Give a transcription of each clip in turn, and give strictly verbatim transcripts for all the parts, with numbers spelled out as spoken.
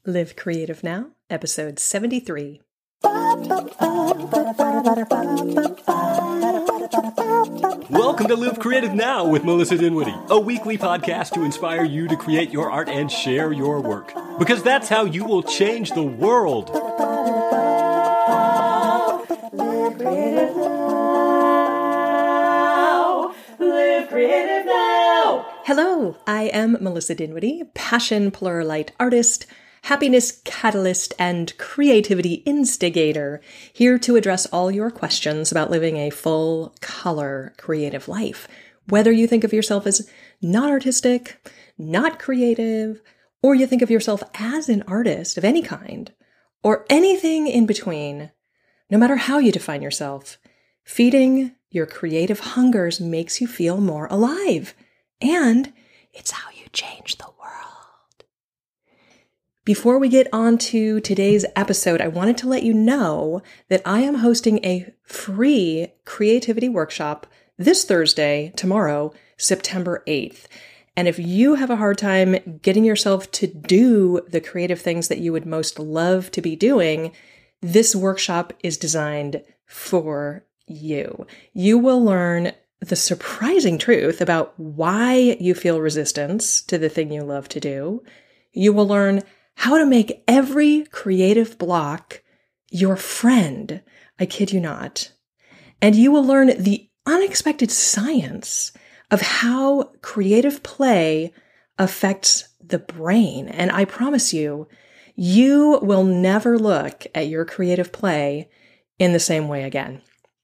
Live Creative Now, episode seventy-three. Welcome to Live Creative Now with Melissa Dinwiddie, a weekly podcast to inspire you to create your art and share your work. Because that's how you will change the world. Live Creative Now. Live Creative Now. Hello, I am Melissa Dinwiddie, passion pluralite artist, happiness catalyst, and creativity instigator, here to address all your questions about living a full color creative life. Whether you think of yourself as not artistic, not creative, or you think of yourself as an artist of any kind, or anything in between, no matter how you define yourself, feeding your creative hungers makes you feel more alive. And it's how you change the world. Before we get on to today's episode, I wanted to let you know that I am hosting a free creativity workshop this Thursday, tomorrow, September eighth. And if you have a hard time getting yourself to do the creative things that you would most love to be doing, this workshop is designed for you. You will learn the surprising truth about why you feel resistance to the thing you love to do. You will learn how to make every creative block your friend. I kid you not. And you will learn the unexpected science of how creative play affects the brain. And I promise you, you will never look at your creative play in the same way again.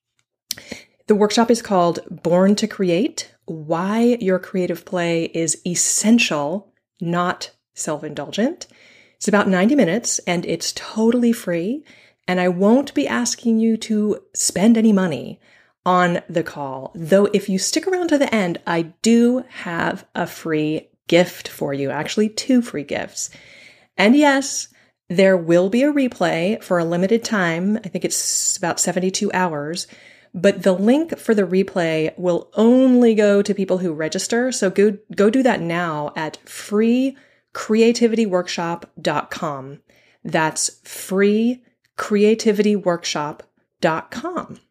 The workshop is called Born to Create: Why Your Creative Play is Essential, Not Self-Indulgent. It's about ninety minutes and it's totally free. And I won't be asking you to spend any money on the call. Though if you stick around to the end, I do have a free gift for you. Actually, two free gifts. And yes, there will be a replay for a limited time. I think it's about seventy-two hours. But the link for the replay will only go to people who register. So go, go do that now at free creativity workshop dot com. That's free creativity workshop dot com.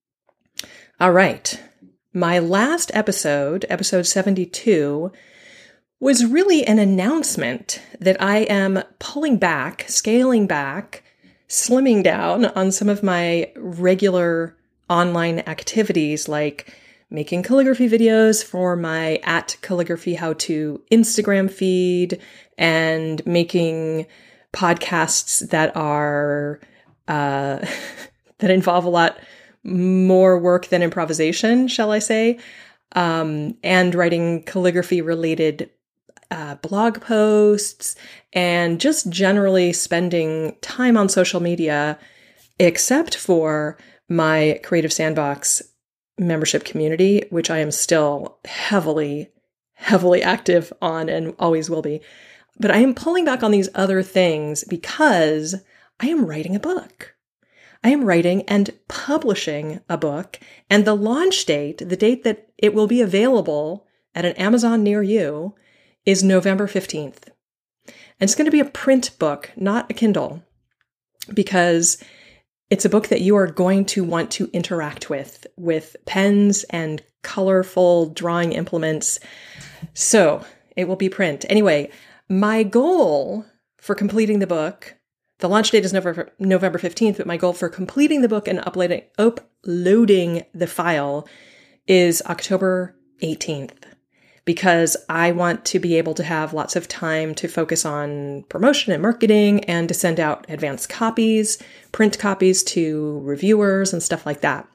All right. My last episode, episode seventy-two, was really an announcement that I am pulling back, scaling back, slimming down on some of my regular online activities like making calligraphy videos for my at calligraphy how to Instagram feed and making podcasts that are, uh, that involve a lot more work than improvisation, shall I say, um, and writing calligraphy related uh, blog posts and just generally spending time on social media, except for my Creative Sandbox membership community, which I am still heavily, heavily active on and always will be. But I am pulling back on these other things because I am writing a book. I am writing and publishing a book, and the launch date, the date that it will be available at an Amazon near you, is November fifteenth. And it's going to be a print book, not a Kindle, because it's a book that you are going to want to interact with, with pens and colorful drawing implements. So it will be print. Anyway, my goal for completing the book, the launch date is November, November fifteenth, but my goal for completing the book and uploading, uploading the file is October eighteenth. Because I want to be able to have lots of time to focus on promotion and marketing and to send out advanced copies, print copies to reviewers and stuff like that.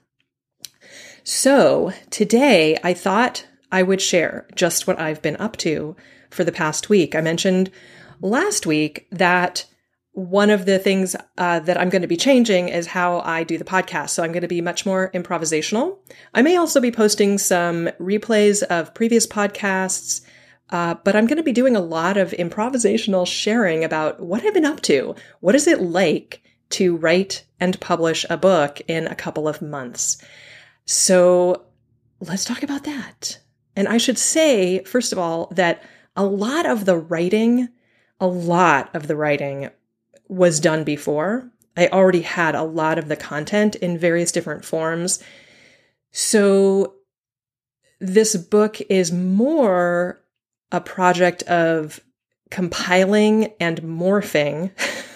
So today I thought I would share just what I've been up to for the past week. I mentioned last week that one of the things uh, that I'm going to be changing is how I do the podcast. So I'm going to be much more improvisational. I may also be posting some replays of previous podcasts, uh, but I'm going to be doing a lot of improvisational sharing about what I've been up to. What is it like to write and publish a book in a couple of months? So let's talk about that. And I should say, first of all, that a lot of the writing a lot of the writing was done before. I already had a lot of the content in various different forms. So this book is more a project of compiling and morphing.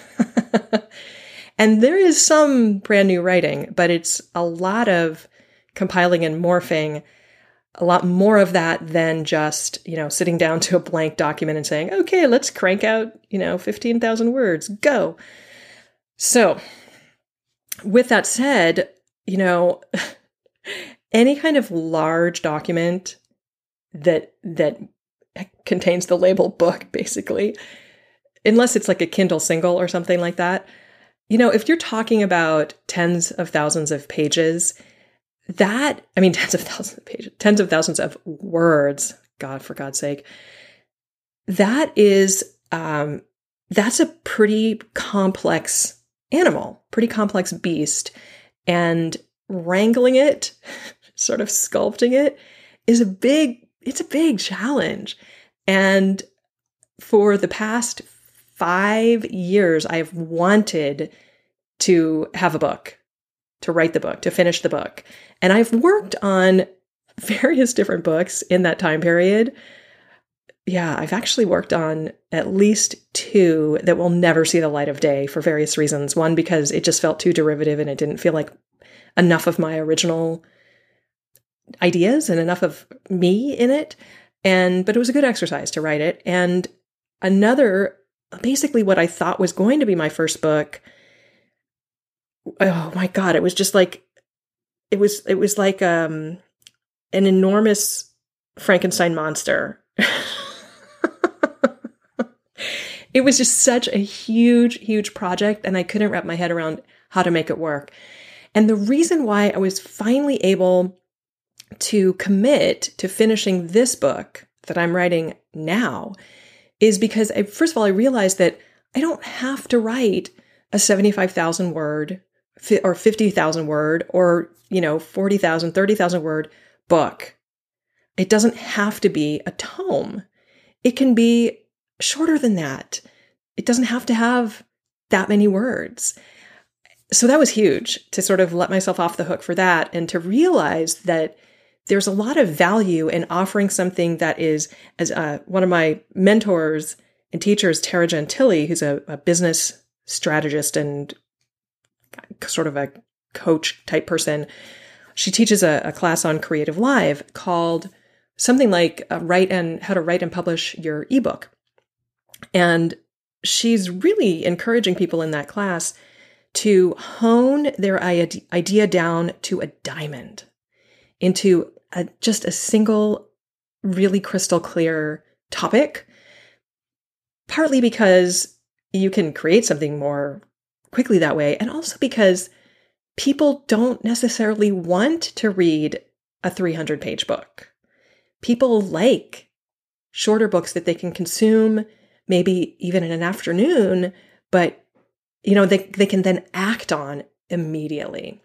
And there is some brand new writing, but it's a lot of compiling and morphing, a lot more of that than just, you know, sitting down to a blank document and saying, okay, let's crank out, you know, fifteen thousand words, go. So with that said, you know, any kind of large document that, that contains the label book, basically, unless it's like a Kindle single or something like that, you know, if you're talking about tens of thousands of pages, that, I mean, tens of thousands of pages, tens of thousands of words, God, for God's sake, that is, um, that's a pretty complex animal, pretty complex beast. And wrangling it, sort of sculpting it, is a big, it's a big challenge. And for the past five years, I've wanted to have a book, to write the book, to finish the book. And I've worked on various different books in that time period. Yeah, I've actually worked on at least two that will never see the light of day for various reasons. One, because it just felt too derivative and it didn't feel like enough of my original ideas and enough of me in it. And, but it was a good exercise to write it. And another, basically what I thought was going to be my first book, oh my God, it was just like, it was, it was like um, an enormous Frankenstein monster. It was just such a huge, huge project, and I couldn't wrap my head around how to make it work. And the reason why I was finally able to commit to finishing this book that I'm writing now is because, I, first of all, I realized that I don't have to write a seventy-five thousand word or fifty thousand word or, you know, forty thousand, thirty thousand word book. It doesn't have to be a tome. It can be shorter than that. It doesn't have to have that many words. So that was huge to sort of let myself off the hook for that and to realize that there's a lot of value in offering something that is, as uh, one of my mentors and teachers, Tara Gentile, who's a, a business strategist and sort of a coach type person, she teaches a, a class on Creative Live called something like uh, write and how to write and publish your ebook. And she's really encouraging people in that class to hone their idea down to a diamond, into a, just a single, really crystal clear topic, partly because you can create something more quickly that way, and also because people don't necessarily want to read a three hundred page book. People like shorter books that they can consume maybe even in an afternoon, but you know, they, they can then act on immediately.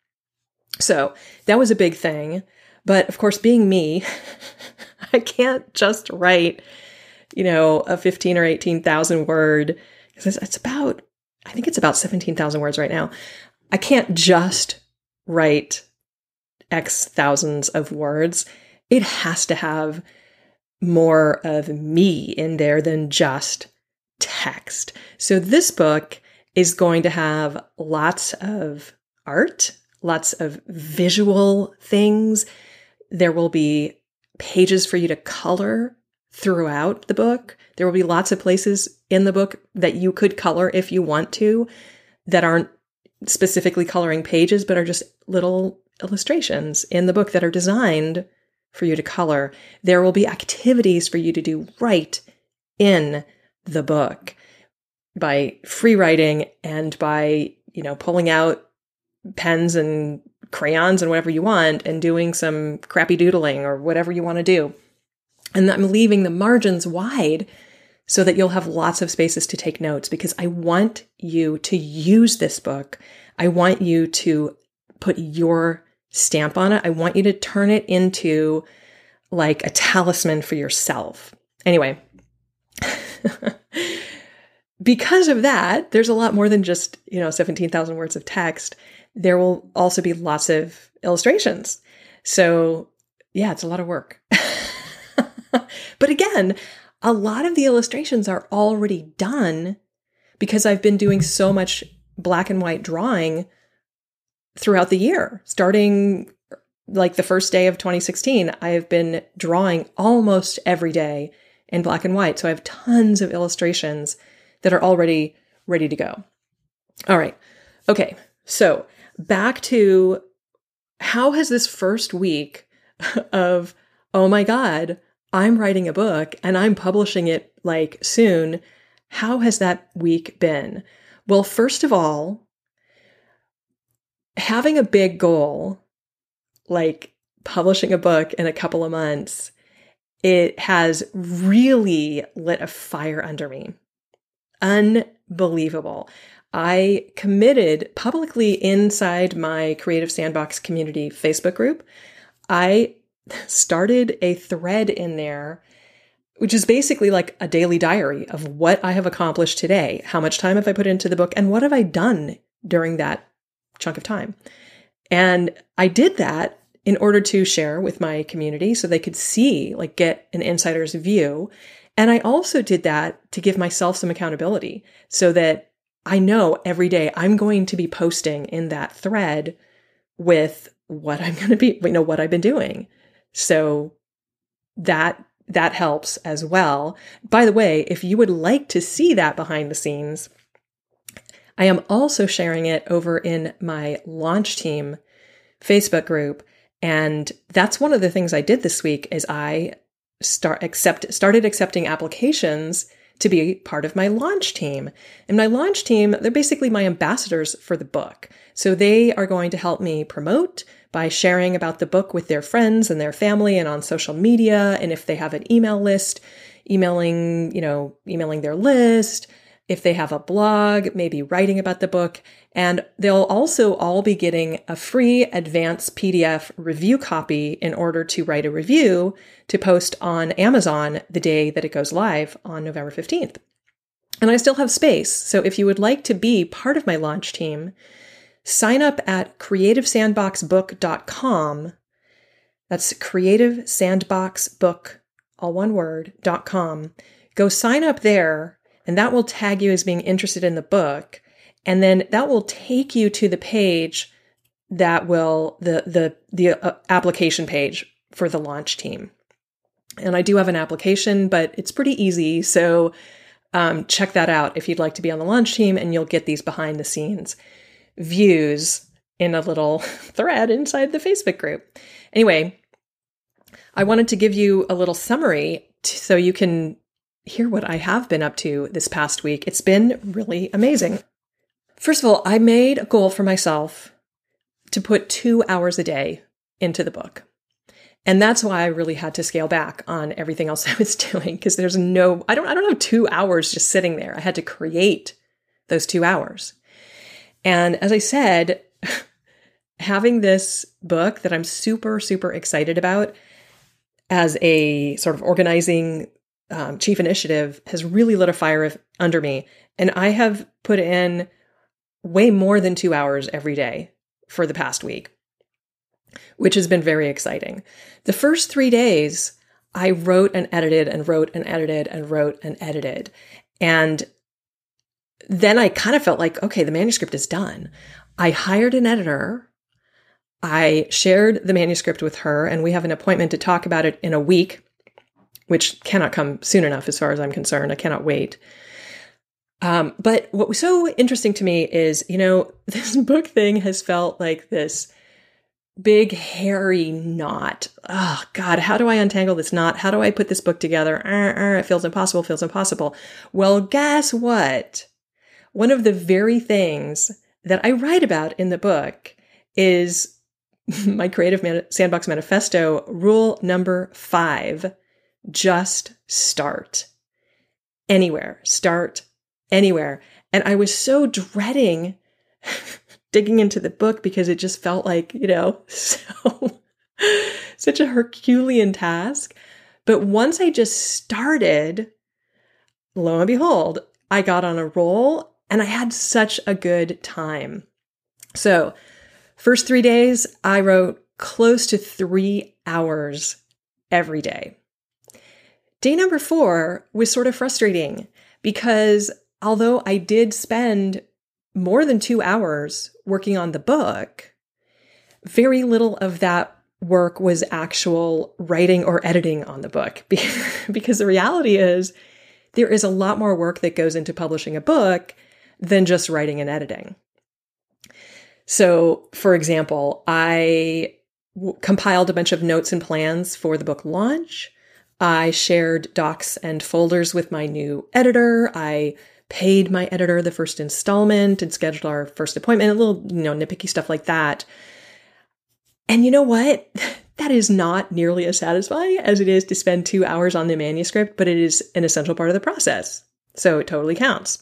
So that was a big thing. But of course, being me, I can't just write, you know, a fifteen or eighteen thousand word, because it's about, I think it's about seventeen thousand words right now. I can't just write X thousands of words. It has to have more of me in there than just text. So this book is going to have lots of art, lots of visual things. There will be pages for you to color throughout the book. There will be lots of places in the book that you could color if you want to, that aren't specifically coloring pages, but are just little illustrations in the book that are designed for you to color. There will be activities for you to do right in the book by free writing and by, you know, pulling out pens and crayons and whatever you want and doing some crappy doodling or whatever you want to do. And I'm leaving the margins wide so that you'll have lots of spaces to take notes, because I want you to use this book. I want you to put your stamp on it. I want you to turn it into like a talisman for yourself. Anyway, because of that, there's a lot more than just, you know, seventeen thousand words of text. There will also be lots of illustrations. So yeah, it's a lot of work. But again, a lot of the illustrations are already done because I've been doing so much black and white drawing throughout the year. Starting like the first day of twenty sixteen, I have been drawing almost every day in black and white. So I have tons of illustrations that are already ready to go. All right. Okay. So back to how has this first week of, oh my God, I'm writing a book and I'm publishing it like soon. How has that week been? Well, first of all, having a big goal, like publishing a book in a couple of months, it has really lit a fire under me. Unbelievable. I committed publicly inside my Creative Sandbox community Facebook group. I started a thread in there, which is basically like a daily diary of what I have accomplished today. How much time have I put into the book and what have I done during that chunk of time? And I did that in order to share with my community so they could see, like get an insider's view. And I also did that to give myself some accountability so that I know every day I'm going to be posting in that thread with what I'm going to be, you know, what I've been doing. So that, that helps as well. By the way, if you would like to see that behind the scenes, I am also sharing it over in my launch team Facebook group. And that's one of the things I did this week is I start accept started accepting applications to be part of my launch team. And my launch team, they're basically my ambassadors for the book. So they are going to help me promote by sharing about the book with their friends and their family and on social media. And if they have an email list, emailing, you know, emailing their list. If they have a blog, maybe writing about the book. And they'll also all be getting a free advanced P D F review copy in order to write a review to post on Amazon the day that it goes live on November fifteenth. And I still have space. So if you would like to be part of my launch team, sign up at creative sandbox book dot com. That's creative sandbox book, all one word, dot com. Go sign up there. And that will tag you as being interested in the book. And then that will take you to the page that will, the, the, the uh, application page for the launch team. And I do have an application, but it's pretty easy. So um, check that out if you'd like to be on the launch team, and you'll get these behind the scenes views in a little thread inside the Facebook group. Anyway, I wanted to give you a little summary t- so you can hear what I have been up to this past week. It's been really amazing. First of all, I made a goal for myself to put two hours a day into the book. And that's why I really had to scale back on everything else I was doing, because there's no, I don't, I don't have two hours just sitting there. I had to create those two hours. And as I said, having this book that I'm super, super excited about as a sort of organizing Um, chief initiative has really lit a fire of, under me. And I have put in way more than two hours every day for the past week, which has been very exciting. The first three days, I wrote and edited and wrote and edited and wrote and edited. And then I kind of felt like, okay, the manuscript is done. I hired an editor. I shared the manuscript with her, and we have an appointment to talk about it in a week, which cannot come soon enough as far as I'm concerned. I cannot wait. Um, but what was so interesting to me is, you know, this book thing has felt like this big, hairy knot. Oh, God, how do I untangle this knot? How do I put this book together? Uh, uh, it feels impossible, feels impossible. Well, guess what? One of the very things that I write about in the book is my Creative Man- Sandbox Manifesto, rule number five. Just start anywhere, start anywhere. And I was so dreading digging into the book because it just felt like, you know, so such a Herculean task. But once I just started, lo and behold, I got on a roll and I had such a good time. So first three days, I wrote close to three hours every day. Day number four was sort of frustrating because although I did spend more than two hours working on the book, very little of that work was actual writing or editing on the book. Because the reality is there is a lot more work that goes into publishing a book than just writing and editing. So, for example, I w- compiled a bunch of notes and plans for the book launch. I shared docs and folders with my new editor. I paid my editor the first installment and scheduled our first appointment, a little, you know, nitpicky stuff like that. And you know what? That is not nearly as satisfying as it is to spend two hours on the manuscript, but it is an essential part of the process. So it totally counts.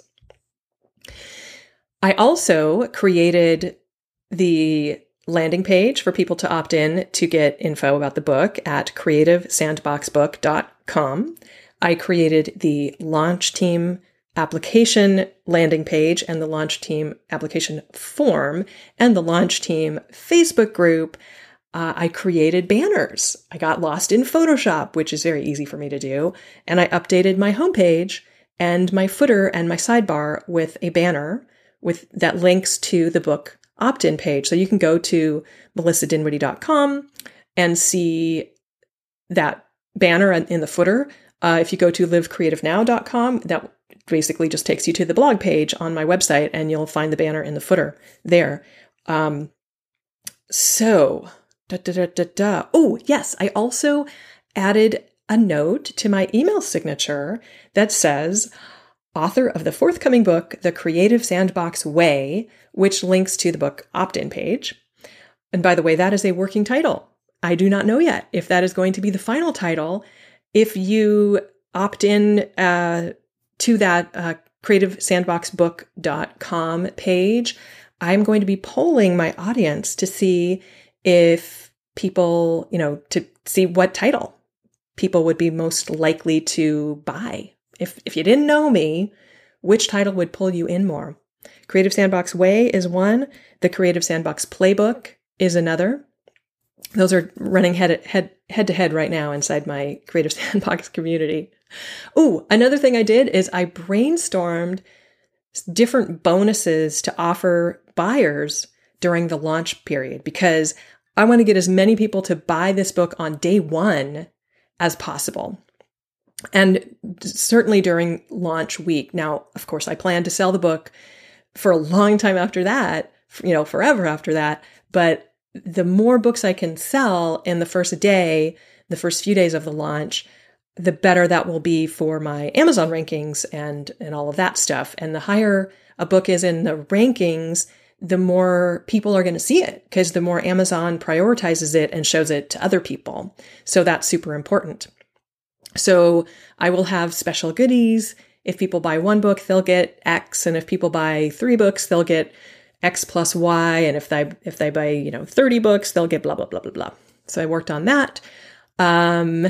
I also created the landing page for people to opt in to get info about the book at creative sandbox book dot com. I created the launch team application landing page and the launch team application form and the launch team Facebook group. Uh, I created banners. I got lost in Photoshop, which is very easy for me to do. And I updated my homepage and my footer and my sidebar with a banner with that links to the book opt-in page. So you can go to melissa dinwiddie dot com and see that banner in the footer. Uh, if you go to live creative now dot com, that basically just takes you to the blog page on my website and you'll find the banner in the footer there. Um, so, da, da, da, da, da. Oh, yes. I also added a note to my email signature that says, author of the forthcoming book, The Creative Sandbox Way, which links to the book opt-in page. And by the way, that is a working title. I do not know yet if that is going to be the final title. If you opt in uh, to that uh, creative sandbox book dot com page, I'm going to be polling my audience to see if people, you know, to see what title people would be most likely to buy. If if you didn't know me, which title would pull you in more? Creative Sandbox Way is one. The Creative Sandbox Playbook is another. Those are running head head head to head right now inside my Creative Sandbox community. Oh, another thing I did is I brainstormed different bonuses to offer buyers during the launch period because I want to get as many people to buy this book on day one as possible. And certainly during launch week. Now, of course, I plan to sell the book for a long time after that, you know, forever after that. But the more books I can sell in the first day, the first few days of the launch, the better that will be for my Amazon rankings and, and all of that stuff. And the higher a book is in the rankings, the more people are going to see it because the more Amazon prioritizes it and shows it to other people. So that's super important. So I will have special goodies. If people buy one book, they'll get X. And if people buy three books, they'll get X plus Y. And if they, if they buy, you know, thirty books, they'll get blah, blah, blah, blah, blah. So I worked on that. Um,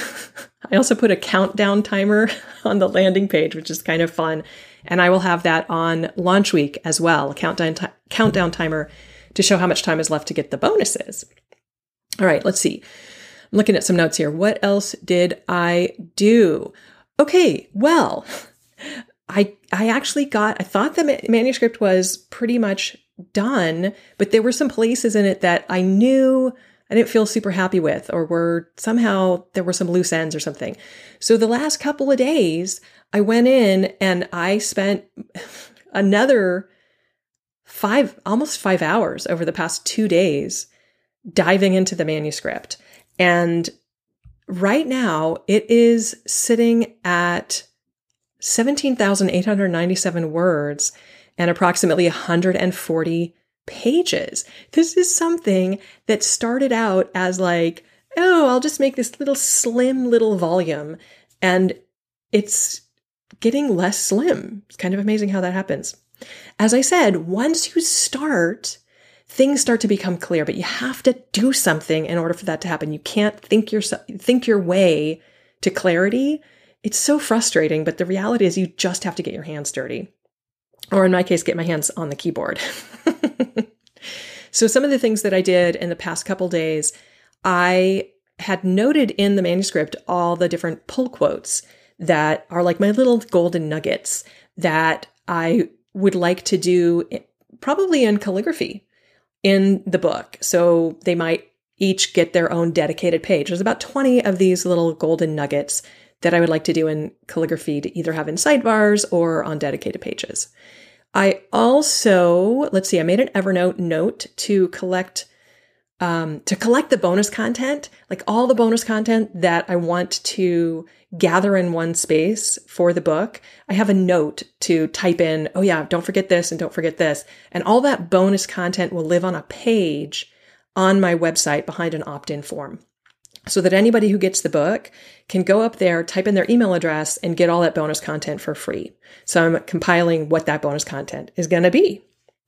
I also put a countdown timer on the landing page, which is kind of fun. And I will have that on launch week as well, a countdown, t- countdown timer to show how much time is left to get the bonuses. All right, let's see. I'm looking at some notes here. What else did I do? Okay, well, I I actually got, I thought the ma- manuscript was pretty much done, but there were some places in it that I knew I didn't feel super happy with, or were somehow there were some loose ends or something. So the last couple of days, I went in and I spent another five, almost five hours over the past two days diving into the manuscript. And right now it is sitting at seventeen thousand eight hundred ninety-seven words and approximately one hundred forty pages. This is something that started out as like, oh, I'll just make this little slim little volume. And it's getting less slim. It's kind of amazing how that happens. As I said, once you start, things start to become clear, but you have to do something in order for that to happen. You can't think your, think your way to clarity. it's so frustrating, but the reality is you just have to get your hands dirty. Or in my case, get my hands on the keyboard. So some of the things that I did in the past couple days, I had noted in the manuscript all the different pull quotes that are like my little golden nuggets that I would like to do probably in calligraphy in the book. So they might each get their own dedicated page. There's about twenty of these little golden nuggets that I would like to do in calligraphy to either have in sidebars or on dedicated pages. I also, let's see, I made an Evernote note to collect um, to collect the bonus content, like all the bonus content that I want to gather in one space for the book. I have a note to type in, oh yeah, don't forget this and don't forget this. And all that bonus content will live on a page on my website behind an opt-in form, so that anybody who gets the book can go up there, type in their email address, and get all that bonus content for free. So I'm compiling what that bonus content is going to be.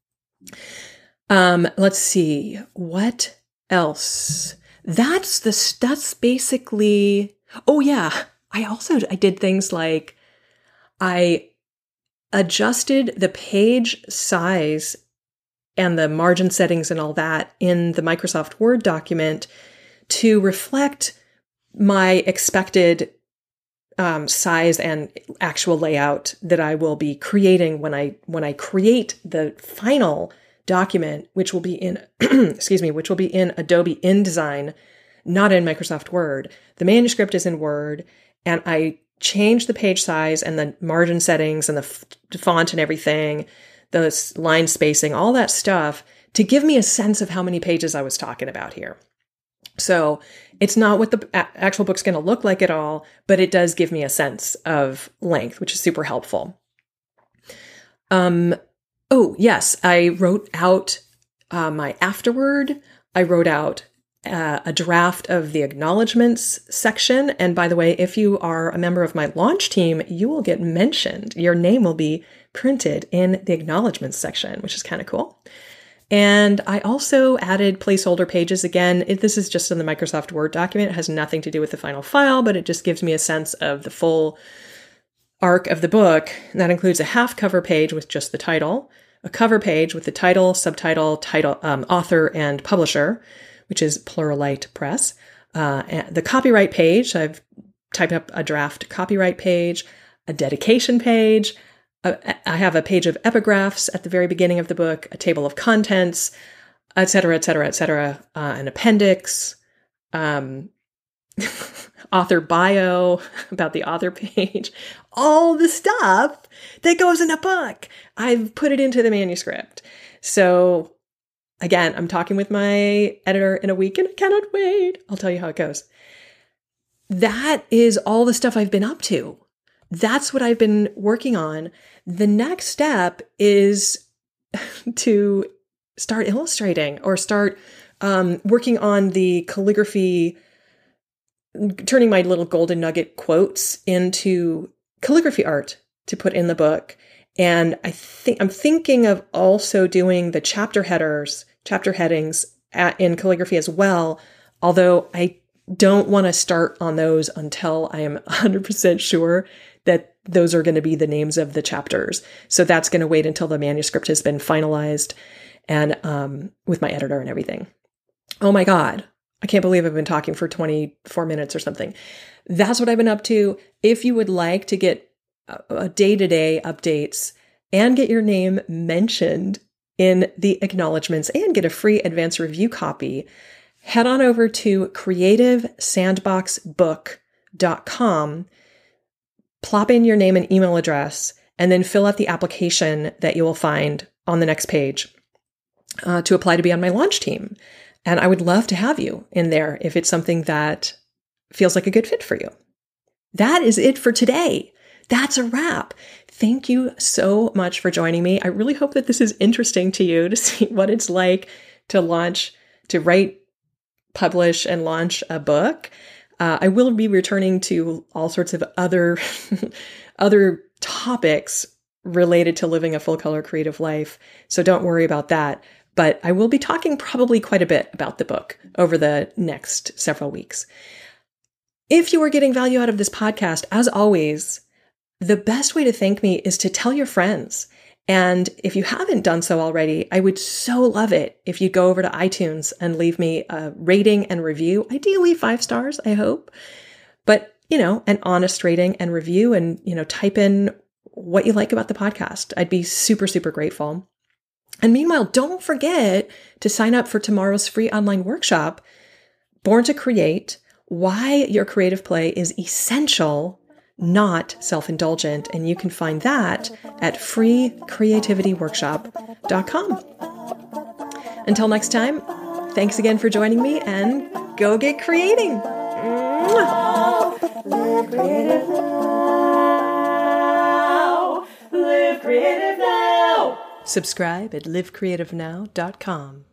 Um, let's see. What else? That's the, that's basically, oh yeah. I also, I did things like I adjusted the page size and the margin settings and all that in the Microsoft Word document to reflect my expected um, size and actual layout that I will be creating when I when I create the final document, which will be in excuse me, which will be in Adobe InDesign, not in Microsoft Word. The manuscript is in Word, and I changed the page size and the margin settings and the f- font and everything, the line spacing, all that stuff to give me a sense of how many pages I was talking about here. So it's not what the actual book's going to look like at all, but it does give me a sense of length, which is super helpful. Um, oh, yes, I wrote out uh, my afterword. I wrote out uh, a draft of the acknowledgements section. And by the way, if you are a member of my launch team, you will get mentioned. Your name will be printed in the acknowledgements section, which is kind of cool. And I also added placeholder pages. Again, it, this is just in the Microsoft Word document. It has nothing to do with the final file, but it just gives me a sense of the full arc of the book. And that includes a half cover page with just the title, a cover page with the title, subtitle, title, um, author, and publisher, which is Pluralite Press. Uh, and the copyright page, I've typed up a draft copyright page, a dedication page. I have a page of epigraphs at the very beginning of the book, a table of contents, et cetera, et cetera, et cetera, uh, an appendix, um, author bio about the author page, all the stuff that goes in a book. I've put it into the manuscript. So again, I'm talking with my editor in a week and I cannot wait. I'll tell you how it goes. That is all the stuff I've been up to. That's what I've been working on. The next step is to start illustrating or start um, working on the calligraphy, turning my little golden nugget quotes into calligraphy art to put in the book. And I think I'm thinking of also doing the chapter headers, chapter headings at, in calligraphy as well. Although I don't want to start on those until I am one hundred percent sure that those are going to be the names of the chapters. So that's going to wait until the manuscript has been finalized and um, with my editor and everything. Oh my God. I can't believe I've been talking for twenty-four minutes or something. That's what I've been up to. If you would like to get a day-to-day updates and get your name mentioned in the acknowledgements and get a free advanced review copy, head on over to creative sandbox book dot com, plop in your name and email address, and then fill out the application that you will find on the next page uh, to apply to be on my launch team. And I would love to have you in there if it's something that feels like a good fit for you. That is it for today. That's a wrap. Thank you so much for joining me. I really hope that this is interesting to you to see what it's like to launch, to write, publish, and launch a book. Uh, I will be returning to all sorts of other, other topics related to living a full color creative life. So don't worry about that. But I will be talking probably quite a bit about the book over the next several weeks. If you are getting value out of this podcast, as always, the best way to thank me is to tell your friends. And if you haven't done so already, I would so love it if you'd go over to iTunes and leave me a rating and review, ideally five stars, I hope. But, you know, an honest rating and review, and, you know, type in what you like about the podcast. I'd be super, super grateful. And meanwhile, don't forget to sign up for tomorrow's free online workshop, Born to Create: Why Your Creative Play is Essential, Not Self-Indulgent. And you can find that at free creativity workshop dot com. Until next time, thanks again for joining me, and go get creating. Mwah. Live creative now. Live creative now. Subscribe at live creative now dot com.